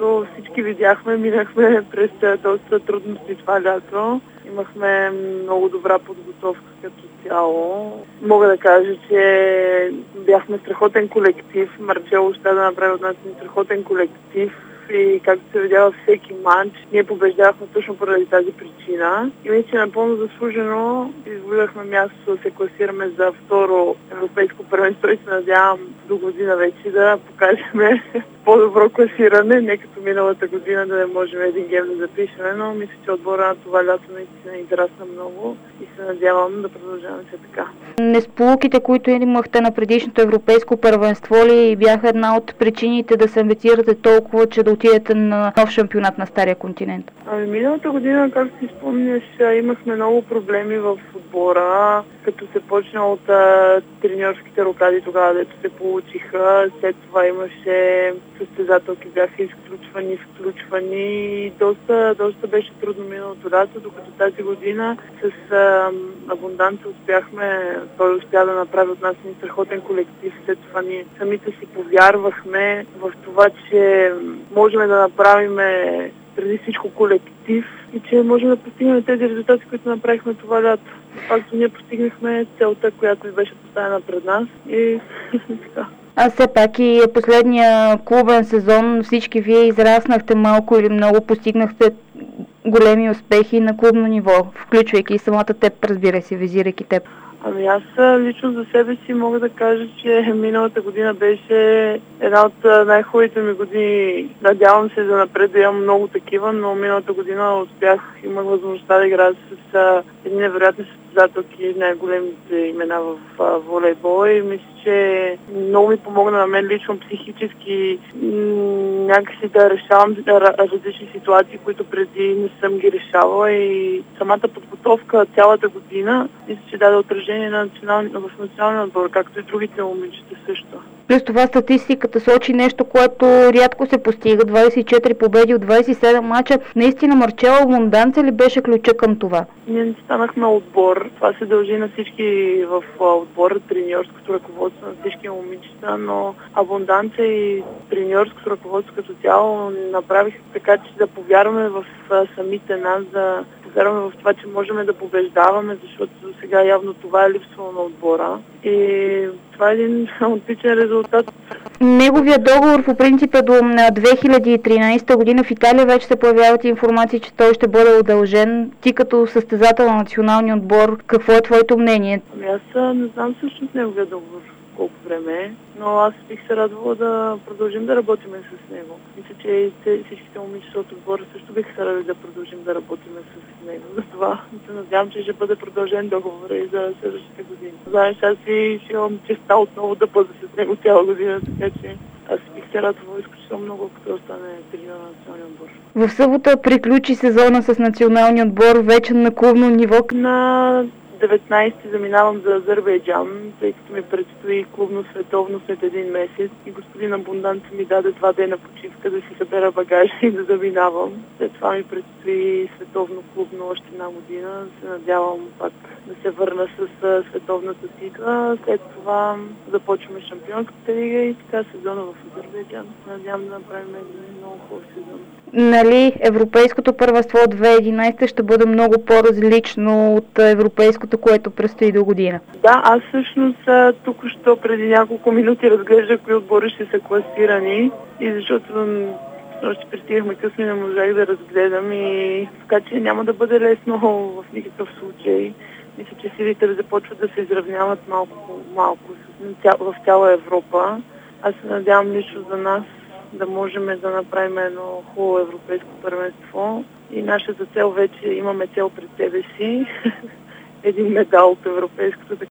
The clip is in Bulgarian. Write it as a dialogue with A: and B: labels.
A: Както всички видяхме, минахме през доста трудности това лято. Имахме много добра подготовка като цяло. Мога да кажа, че бяхме страхотен колектив. Марчело успя да направи от нас страхотен колектив. И както се видя във всеки матч, ние побеждавахме точно поради тази причина. И мисля, че напълно заслужено извоювахме място да се класираме за второ европейско първенство и се надявам до година вече да покажем по-добро класиране, не като миналата година да не можем един гем да запишем, но мисля, че отбора на това лято наистина израсна много и се надявам да продължаваме се така.
B: Несполуките, които имахте на предишното европейско първенство ли бяха една от причините да се амбицирате толкова, че да отидете на нов шампионат на Стария континент?
A: Миналата година, както си спомняш, имахме много проблеми в отбора, като се почна от треньорските рокади тогава, дето се получиха. След това имаше състезателки, бяха изключвани, включвани и доста беше трудно миналото лято, докато тази година с Абунданца той успя да направи от нас един страхотен колектив. След това ние самите си повярвахме в това, че можем да направим преди всичко колектив и че можем да постигнем тези резултати, които направихме това лято. Факто ние постигнахме целта, която беше поставена пред нас и така.
B: А все пак и последния клубен сезон всички вие израснахте малко или много, постигнахте големи успехи на клубно ниво, включвайки и самата теб, разбира се, визирайки теб.
A: Аз лично за себе си мога да кажа, че миналата година беше една от най-хубавите ми години. Надявам се за напред да имам много такива, но миналата година имах възможността да играя с едни невероятни състезателки, най-големите имена в волейбола и мисля, че много ми помогна на мен лично психически някакси да решавам различни ситуации, които преди не съм ги решавала и самата подготовка цялата година мисля, че даде отражение в националния отбор, както и другите момичета също.
B: Плюс това статистиката сочи нещо, което рядко се постига. 24 победи от 27 мача. Наистина Марчело Абунданца ли беше ключа към това?
A: Ние не станахме отбор. Това се дължи на всички в отбора, треньорското ръководство на всички момичета, но Абунданца и треньорското ръководство като цяло направиха така, че да повярваме в самите нас, да повярваме в това, че можем да побеждаваме, защото до сега явно това е липсвало на отбора. И това е един отличен резултат.
B: Неговият договор по принцип е до 2013 година. В Италия вече се появяват информации, че той ще бъде удължен. Ти като състезател на националния отбор, какво е твоето мнение?
A: Аз не знам всъщност неговия договор колко време е, но аз бих се радвала да продължим да работим с него. Мисля, че всичките момичета от отбора също бих се радвали да продължим да работим с него. Затова се надявам, че ще бъде продължен договора и за следващите години. Знаеш, аз си имам честа отново да бъда с него цяла година, така че аз бих се радвала изключително много, като остане треньор на националния отбор.
B: В събота приключи сезона с националния отбор вече на клубно ниво.
A: На 19-ти заминавам за Азербайджан, тъй като ми предстои клубно световно след един месец и господин Абунданца ми даде 2 дена почивка да си събера багажа и да заминавам. След това ми предстои световно клубно още една година. Се надявам пак да се върна с световната титла. След това започваме Шампионската лига и така сезона в Азербайджан. Надявам да направим един много хубав сезон.
B: Нали, европейското първенство от 2011 ще бъде много по-различно от европейското, което предстои до година.
A: Да, аз всъщност току-що преди няколко минути разглеждах кои отбори ще са класирани и защото ще пристигахме късно и не можах да разгледам и така че няма да бъде лесно в никакъв случай. Мисля, че силите започват да се изравняват малко в цяла Европа. Аз се надявам лично за нас да можем да направим едно хубаво европейско първенство и нашата цел вече имаме цел пред себе си. Един медал от европейското.